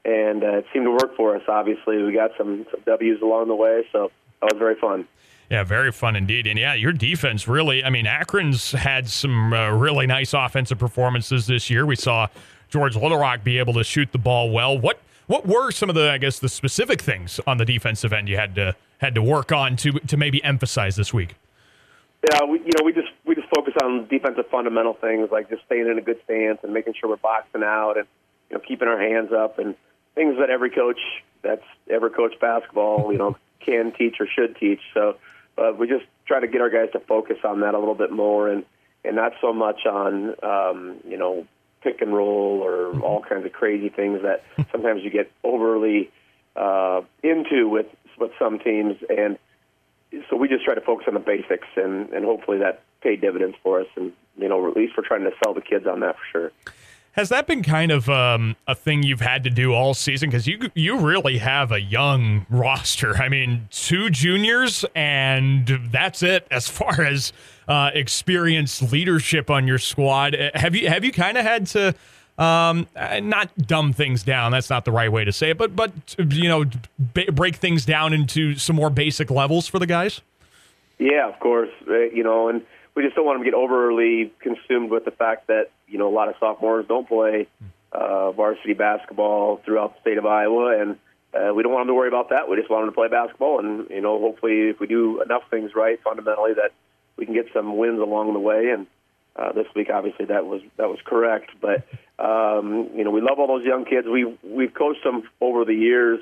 Speaker 9: it seemed to work for us. Obviously, we got some W's along the way, so that was very fun.
Speaker 2: Yeah, very fun indeed. And yeah, your defense really, I mean, Akron's had some really nice offensive performances this year. We saw George Little Rock be able to shoot the ball well. What were some of the, I guess, the specific things on the defensive end you had to work on to maybe emphasize this week?
Speaker 9: Yeah, we just focus on defensive fundamental things like just staying in a good stance and making sure we're boxing out and keeping our hands up and things that every coach that's ever coached basketball can teach or should teach. So we just try to get our guys to focus on that a little bit more and not so much on pick and roll or all kinds of crazy things that sometimes you get overly into with some teams. And so we just try to focus on the basics, and hopefully that paid dividends for us. And, at least we're trying to sell the kids on that for sure.
Speaker 2: Has that been kind of a thing you've had to do all season? Because you really have a young roster. I mean, 2 juniors, and that's it as far as experienced leadership on your squad. Have you kind of had to not dumb things down? That's not the right way to say it, but break things down into some more basic levels for the guys?
Speaker 9: Yeah, of course. And we just don't want them to get overly consumed with the fact that, a lot of sophomores don't play varsity basketball throughout the state of Iowa, and we don't want them to worry about that. We just want them to play basketball, and, hopefully if we do enough things right fundamentally that we can get some wins along the way. And this week, obviously, that was correct. But, we love all those young kids. We've coached them over the years.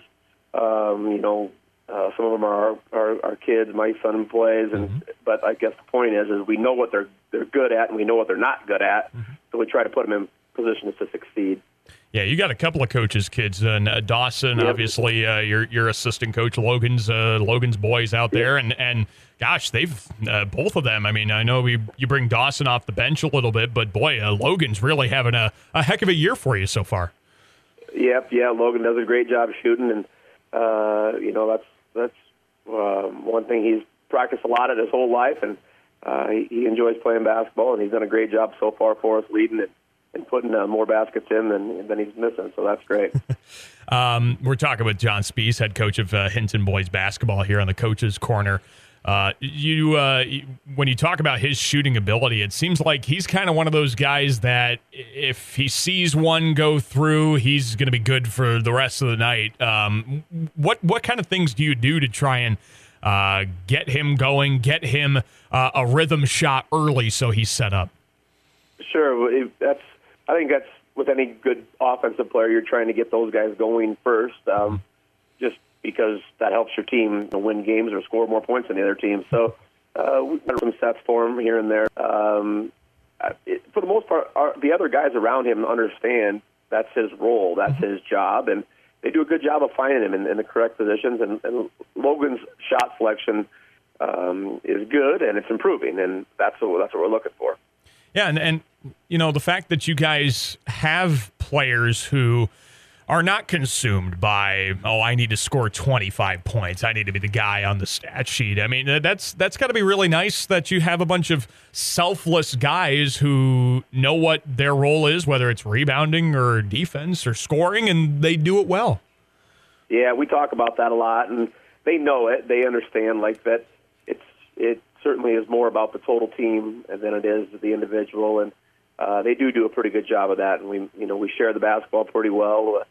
Speaker 9: Some of them are our kids. My son plays, but I guess the point is we know what they're good at, and we know what they're not good at. So we try to put them in positions to succeed.
Speaker 2: Yeah, you got a couple of coaches' kids, and Dawson, yep. Obviously, your assistant coach, Logan's boys out there, and gosh, they've both of them. I mean, I know you bring Dawson off the bench a little bit, but boy, Logan's really having a heck of a year for you so far.
Speaker 9: Yep, yeah, Logan does a great job shooting, and that's one thing he's practiced a lot at his whole life, and he enjoys playing basketball, and he's done a great job so far for us, leading it and putting more baskets in than he's missing, so that's great.
Speaker 2: We're talking with John Spees, head coach of Hinton Boys basketball here on the Coach's Corner. When you talk about his shooting ability, it seems like he's kind of one of those guys that if he sees one go through, he's going to be good for the rest of the night. What kind of things do you do to try and get him going, get him a rhythm shot early so he's set up?
Speaker 9: Sure. I think that's with any good offensive player, you're trying to get those guys going first, just because that helps your team win games or score more points than the other team. So we've got some sets for him here and there. For the most part, the other guys around him understand that's his role, that's his job, and they do a good job of finding him in the correct positions. And Logan's shot selection is good, and it's improving, and that's what we're looking for.
Speaker 2: Yeah, and the fact that you guys have players who are not consumed by, I need to score 25 points. I need to be the guy on the stat sheet. I mean, that's got to be really nice that you have a bunch of selfless guys who know what their role is, whether it's rebounding or defense or scoring, and they do it well. Yeah,
Speaker 9: we talk about that a lot, and they know it. They understand that it certainly is more about the total team than it is the individual, and they do a pretty good job of that. And we share the basketball pretty well,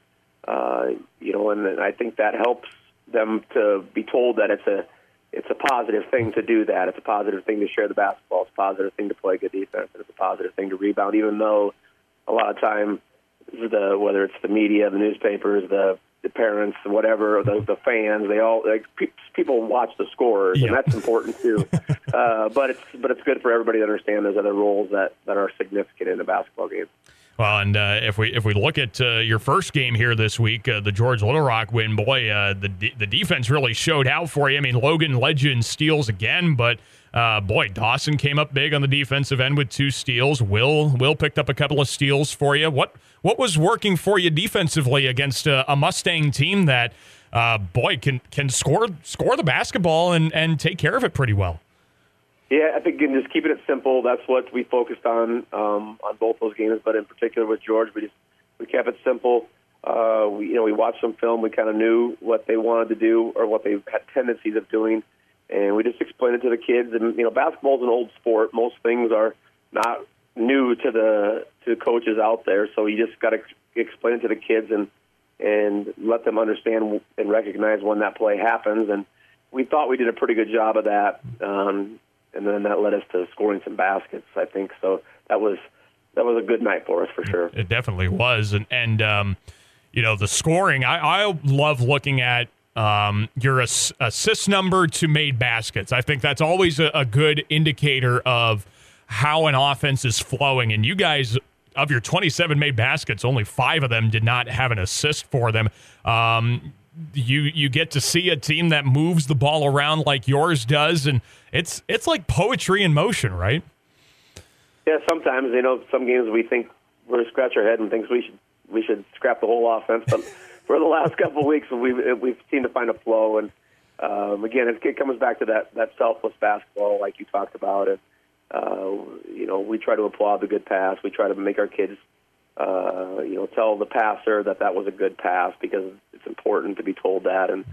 Speaker 9: and I think that helps them to be told that it's a positive thing to do that. It's a positive thing to share the basketball. It's a positive thing to play good defense. And it's a positive thing to rebound, even though a lot of time whether it's the media, the newspapers, the parents, whatever, the fans, they all people watch the scorers, and that's important too. But it's good for everybody to understand there's other roles that are significant in a basketball game.
Speaker 2: Well, and if we look at your first game here this week, the George Little Rock win, boy, the defense really showed out for you. I mean, Logan led you in steals again, but boy, Dawson came up big on the defensive end with 2 steals. Will picked up a couple of steals for you. What was working for you defensively against a Mustang team that boy can score the basketball and take care of it pretty well?
Speaker 9: Yeah, I think just keeping it simple. That's what we focused on both those games, but in particular with George, we kept it simple. We watched some film. We kind of knew what they wanted to do or what they had tendencies of doing, and we just explained it to the kids. And basketball's an old sport. Most things are not new to coaches out there, so you just got to explain it to the kids and let them understand and recognize when that play happens. And we thought we did a pretty good job of that, and then that led us to scoring some baskets, I think. So that was a good night for us for sure.
Speaker 2: It definitely was, and the scoring. I love looking at your assist number to made baskets. I think that's always a good indicator of how an offense is flowing. And you guys, of your 27 made baskets, only 5 of them did not have an assist for them. You get to see a team that moves the ball around like yours does, and it's like poetry in motion, right?
Speaker 9: Yeah, sometimes some games we think we're scratch our head and think we should scrap the whole offense, but for the last couple of weeks we've seemed to find a flow, and again it comes back to that selfless basketball like you talked about. And we try to applaud the good pass. We try to make our kids tell the passer that was a good pass, because it's important to be told that, and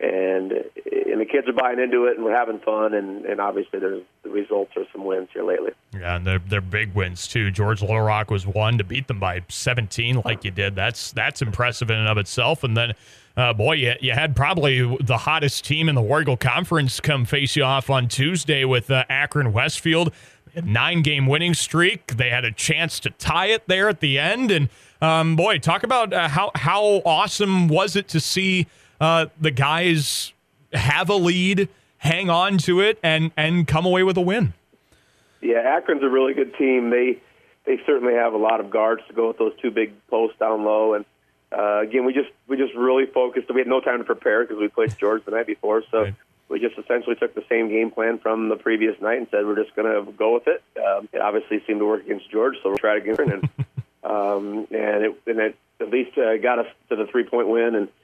Speaker 9: the kids are buying into it, and we're having fun, and obviously the results are some wins here lately.
Speaker 2: Yeah, and they're big wins too. George Little Rock was one. To beat them by 17 like you did, that's impressive in and of itself. And then, you had probably the hottest team in the Warrego Conference come face you off on Tuesday with Akron Westfield. A 9-game winning streak. They had a chance to tie it there at the end. And, talk about how awesome was it to see the guys have a lead, hang on to it, and come away with a win.
Speaker 9: Yeah, Akron's a really good team. They certainly have a lot of guards to go with those 2 big posts down low. And again, we just really focused. We had no time to prepare because we played George the night before, so right. We just essentially took the same game plan from the previous night and said we're just going to go with it. It obviously seemed to work against George, so we'll try it again. And it at least got us to the 3-point win. And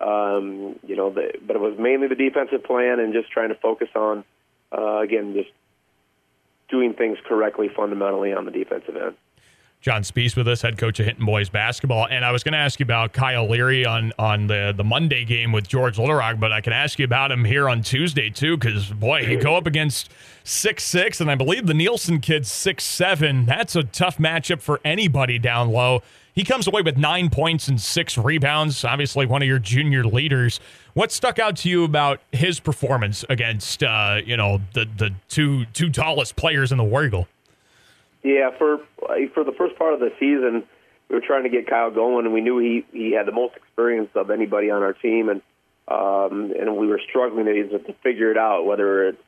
Speaker 9: but it was mainly the defensive plan and just trying to focus on, again, just doing things correctly fundamentally on the defensive end.
Speaker 2: John Spees with us, head coach of Hinton Boys basketball. And I was going to ask you about Kyle Leary on the Monday game with George Little Rock, but I can ask you about him here on Tuesday too, because, you go up against 6'6", and I believe the Nielsen kid's 6'7". That's a tough matchup for anybody down low. He comes away with 9 points and 6 rebounds, obviously one of your junior leaders. What stuck out to you about his performance against, the two tallest players in the Warrego?
Speaker 9: Yeah, for the first part of the season, we were trying to get Kyle going, and we knew he had the most experience of anybody on our team, and we were struggling to figure it out, whether it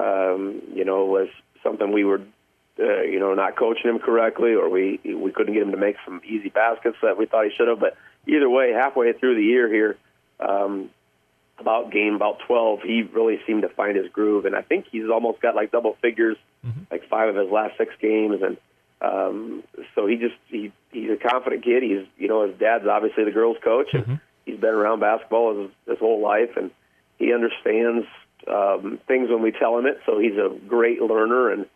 Speaker 9: was something we were not coaching him correctly, or we couldn't get him to make some easy baskets that we thought he should have. But either way, halfway through the year here, about 12, he really seemed to find his groove, and I think he's almost got like double figures, like 5 of his last 6 games, and so he's a confident kid. He's his dad's obviously the girls' coach, and he's been around basketball his whole life, and he understands things when we tell him it. So he's a great learner, and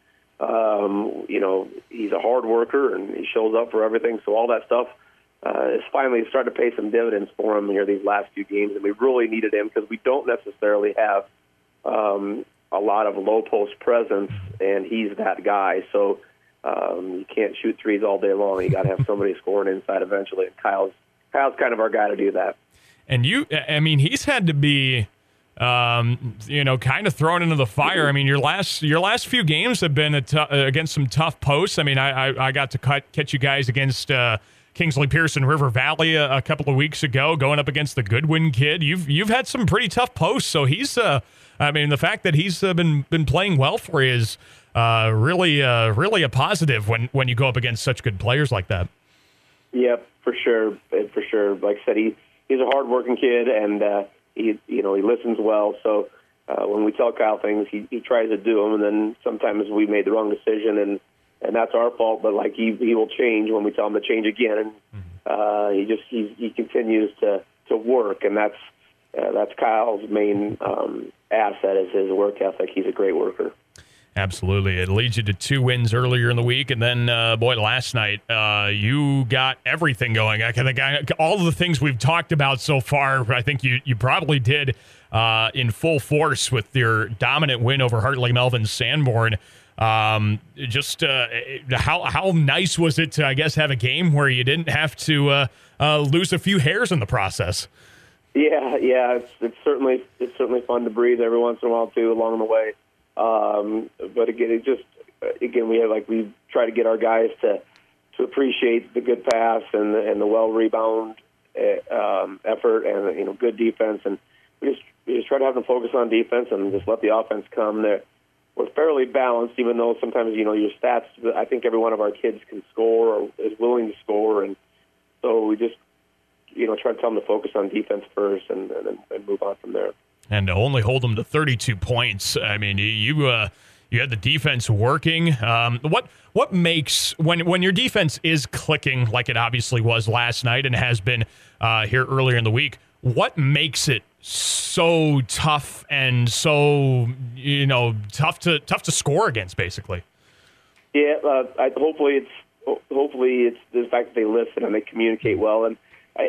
Speaker 9: he's a hard worker, and he shows up for everything. So all that stuff is finally starting to pay some dividends for him here these last few games, and we really needed him because we don't necessarily have a lot of low post presence, and he's that guy. So you can't shoot threes all day long. You got to have somebody scoring inside eventually, and Kyle's kind of our guy to do that.
Speaker 2: And he's had to be kind of thrown into the fire. I mean, your last few games have been against some tough posts. I mean, I got to catch you guys against Kingsley Pearson River Valley a couple of weeks ago, going up against the Goodwin kid. You've had some pretty tough posts, so he's the fact that he's been playing well for you is really a positive when you go up against such good players like that.
Speaker 9: Yep, for sure. Like I said, he's a hard-working kid, and he listens well. So when we tell Kyle things, he tries to do them, and then sometimes we made the wrong decision, and that's our fault. But like he will change when we tell him to change again, and he continues to work, and that's Kyle's main asset is his work ethic. He's a great worker.
Speaker 2: Absolutely. It leads you to 2 wins earlier in the week. And then, last night, you got everything going. I think all of the things we've talked about so far, I think you probably did in full force with your dominant win over Hartley Melvin Sanborn. How nice was it to, I guess, have a game where you didn't have to lose a few hairs in the process?
Speaker 9: Yeah. It's certainly fun to breathe every once in a while too along the way. But again, we try to get our guys to appreciate the good pass and the well rebound effort and good defense, and we just try to have them focus on defense and just let the offense come. We're fairly balanced, even though sometimes your stats. I think every one of our kids can score or is willing to score, and so we just try to tell them to focus on defense first and move on from there.
Speaker 2: And to only hold them to 32 points, I mean, you had the defense working. What makes when your defense is clicking like it obviously was last night and has been here earlier in the week? What makes it so tough and so tough to score against, basically?
Speaker 9: Yeah, hopefully it's the fact that they listen and they communicate well. And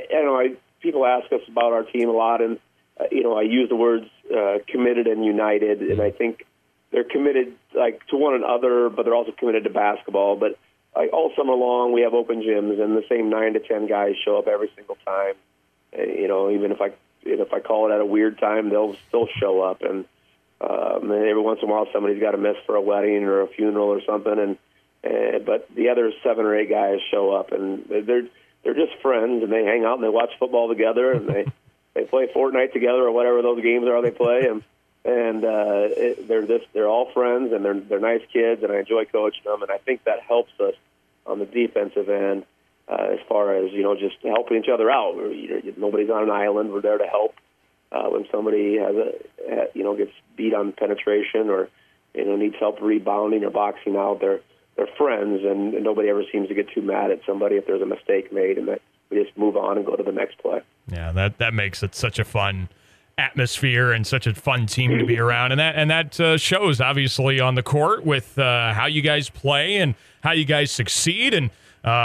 Speaker 9: people ask us about our team a lot, and I use the words committed and united, and I think they're committed to one another, but they're also committed to basketball. But all summer long, we have open gyms, and the same 9 to 10 guys show up every single time. Even if I call it at a weird time, they'll still show up. And every once in a while, somebody's got to miss for a wedding or a funeral or something. But the other 7 or 8 guys show up, and they're just friends, and they hang out and they watch football together, and they play Fortnite together or whatever those games are they play, and they're all friends, and they're nice kids, and I enjoy coaching them, and I think that helps us on the defensive end as far as just helping each other out. Nobody's on an island. We're there to help when somebody gets beat on penetration or needs help rebounding or boxing out. They're friends, and nobody ever seems to get too mad at somebody if there's a mistake made, and that we just move on and go to the next play.
Speaker 2: Yeah, that makes it such a fun atmosphere and such a fun team to be around, and that shows obviously on the court with how you guys play and how you guys succeed. And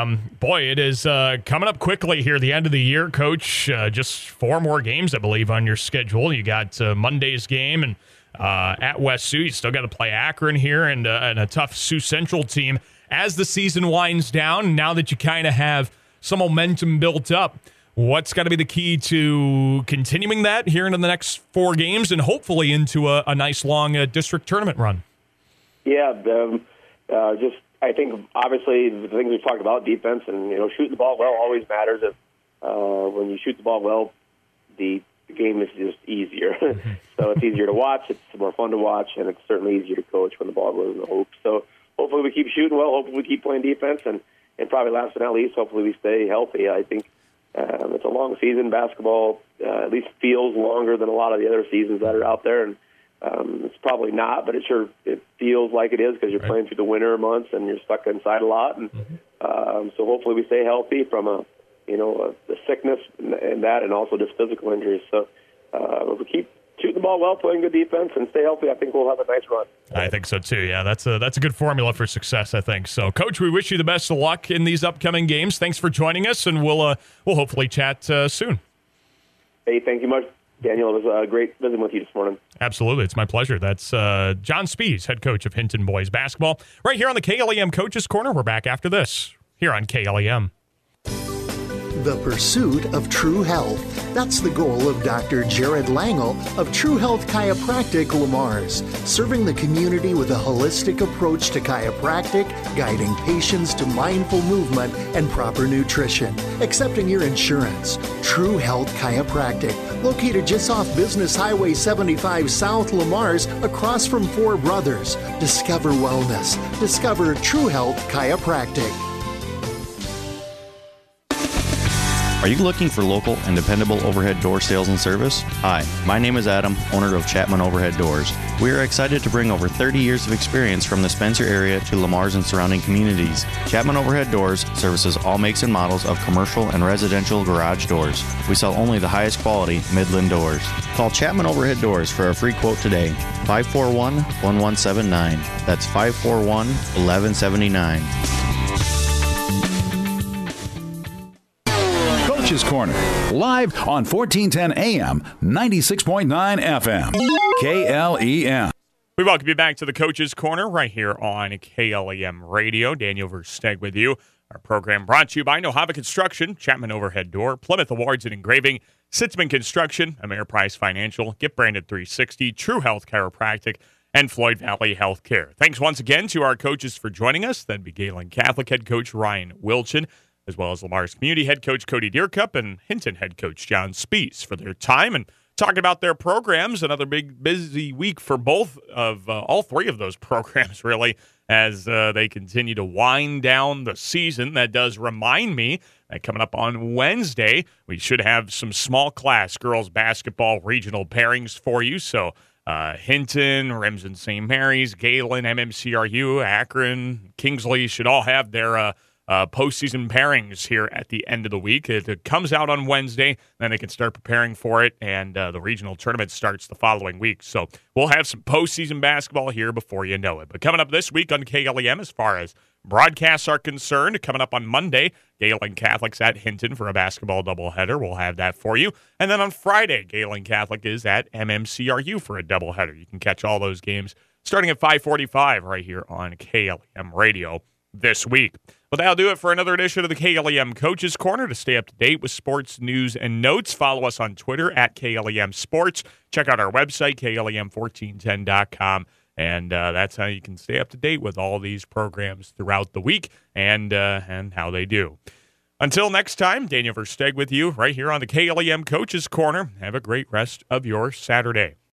Speaker 2: it is coming up quickly here, the end of the year, Coach. Just 4 more games, I believe, on your schedule. You got Monday's game and at West Sioux. You still got to play Akron here and a tough Sioux Central team. As the season winds down, now that you kind of have some momentum built up, what's got to be the key to continuing that here into the next 4 games and hopefully into a nice long district tournament run? Yeah,
Speaker 9: I think obviously the things we've talked about, defense and shooting the ball well always matters. When you shoot the ball well, the game is just easier. So it's easier to watch, it's more fun to watch, and it's certainly easier to coach when the ball goes in the hoop. So hopefully we keep shooting well, hopefully we keep playing defense, and probably last but not least, hopefully we stay healthy. I think it's a long season. Basketball at least feels longer than a lot of the other seasons that are out there, and it's probably not, but it feels like it is because you're playing through the winter months and you're stuck inside a lot. And so hopefully we stay healthy from the sickness and that, and also just physical injuries. So if we keep shooting the ball well, playing good defense, and stay healthy, I think we'll have a nice run.
Speaker 2: I think so too. Yeah, that's a good formula for success, I think. So, Coach, we wish you the best of luck in these upcoming games. Thanks for joining us, and we'll hopefully chat soon.
Speaker 9: Hey, thank you much, Daniel. It was great visiting with you this morning.
Speaker 2: Absolutely. It's my pleasure. That's John Spies, head coach of Hinton Boys Basketball, right here on the KLEM Coaches Corner. We're back after this here on KLEM.
Speaker 10: The pursuit of true health. That's the goal of Dr. Jared Langel of True Health Chiropractic Lamars, serving the community with a holistic approach to chiropractic, guiding patients to mindful movement and proper nutrition, accepting your insurance. True Health Chiropractic, located just off Business Highway 75 South Lamars, across from Four Brothers. Discover wellness. Discover True Health Chiropractic.
Speaker 11: Are you looking for local and dependable overhead door sales and service? Hi, my name is Adam, owner of Chapman Overhead Doors. We are excited to bring over 30 years of experience from the Spencer area to Lamar's and surrounding communities. Chapman Overhead Doors services all makes and models of commercial and residential garage doors. We sell only the highest quality Midland doors. Call Chapman Overhead Doors for a free quote today. 541-1179. That's 541-1179.
Speaker 1: Coach's Corner, live on 1410 AM, 96.9 FM, KLEM.
Speaker 2: We welcome you back to the Coach's Corner right here on KLEM Radio. Daniel Versteeg with you. Our program brought to you by Nohava Construction, Chapman Overhead Door, Plymouth Awards and Engraving, Sitzman Construction, Ameriprise Financial, Get Branded 360, True Health Chiropractic, and Floyd Valley Healthcare. Thanks once again to our coaches for joining us. That'd be Galen Catholic head coach Ryan Wilchin, as well as Lamar's Community head coach Cody Deercup and Hinton head coach John Spees for their time and talking about their programs. Another big busy week for both of all three of those programs, really, as they continue to wind down the season. That does remind me that coming up on Wednesday, we should have some small class girls basketball regional pairings for you. So Hinton, Remsen St. Mary's, Galen, MMCRU, Akron, Kingsley should all have their postseason pairings here at the end of the week. It comes out on Wednesday, then they can start preparing for it, and the regional tournament starts the following week. So we'll have some postseason basketball here before you know it. But coming up this week on KLEM, as far as broadcasts are concerned, coming up on Monday, Galen Catholic's at Hinton for a basketball doubleheader. We'll have that for you. And then on Friday, Galen Catholic is at MMCRU for a doubleheader. You can catch all those games starting at 5:45 right here on KLEM Radio this week. Well, that'll do it for another edition of the KLEM Coaches Corner. To stay up to date with sports news and notes, follow us on Twitter at KLEM Sports. Check out our website, KLEM1410.com, and that's how you can stay up to date with all these programs throughout the week and how they do. Until next time, Daniel Versteeg with you right here on the KLEM Coaches Corner. Have a great rest of your Saturday.